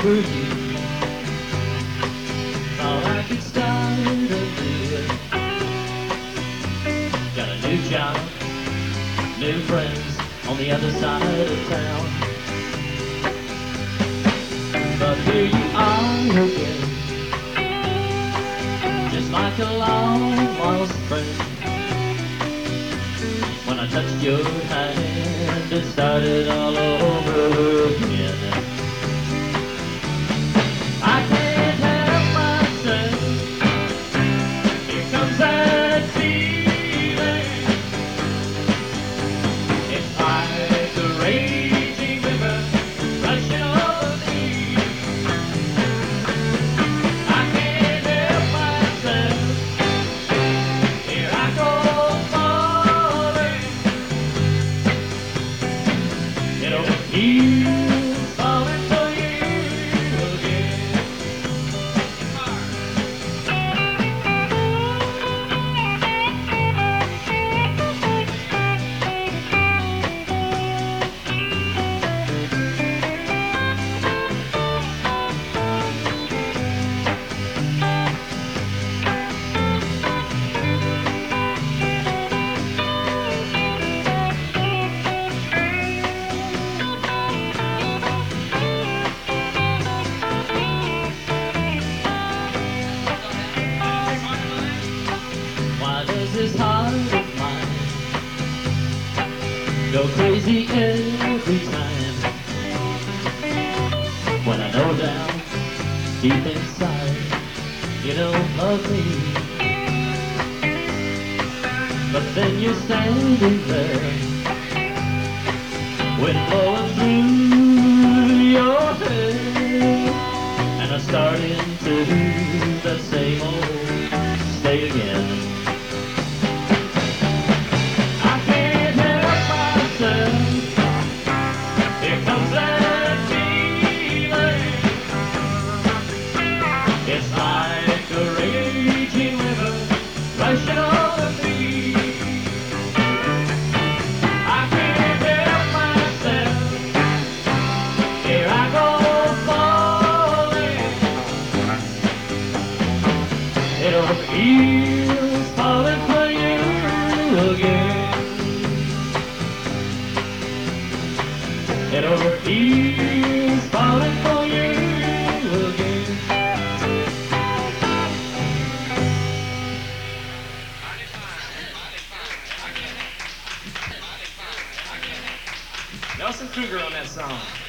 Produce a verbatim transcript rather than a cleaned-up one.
for you. Thought I could start anew. Got a new job, new friends on the other side of town. But here you are again, just like a long lost friend. When I touched your hand, it started all over again. I can't help myself, here comes that feeling. It's like a raging river rushing over me. I can't help myself, here I go falling. You know, he's falling for you again. This heart of mine go crazy every time when I know down deep inside you don't love me. But then you're standing there, wind blowing through your hair, and I start into the same old state again. It's like a raging river rushing over me. I can't help myself, here I go falling. It over heels falling for you again. It over heels falling for you again. Nelson Kruger on that song.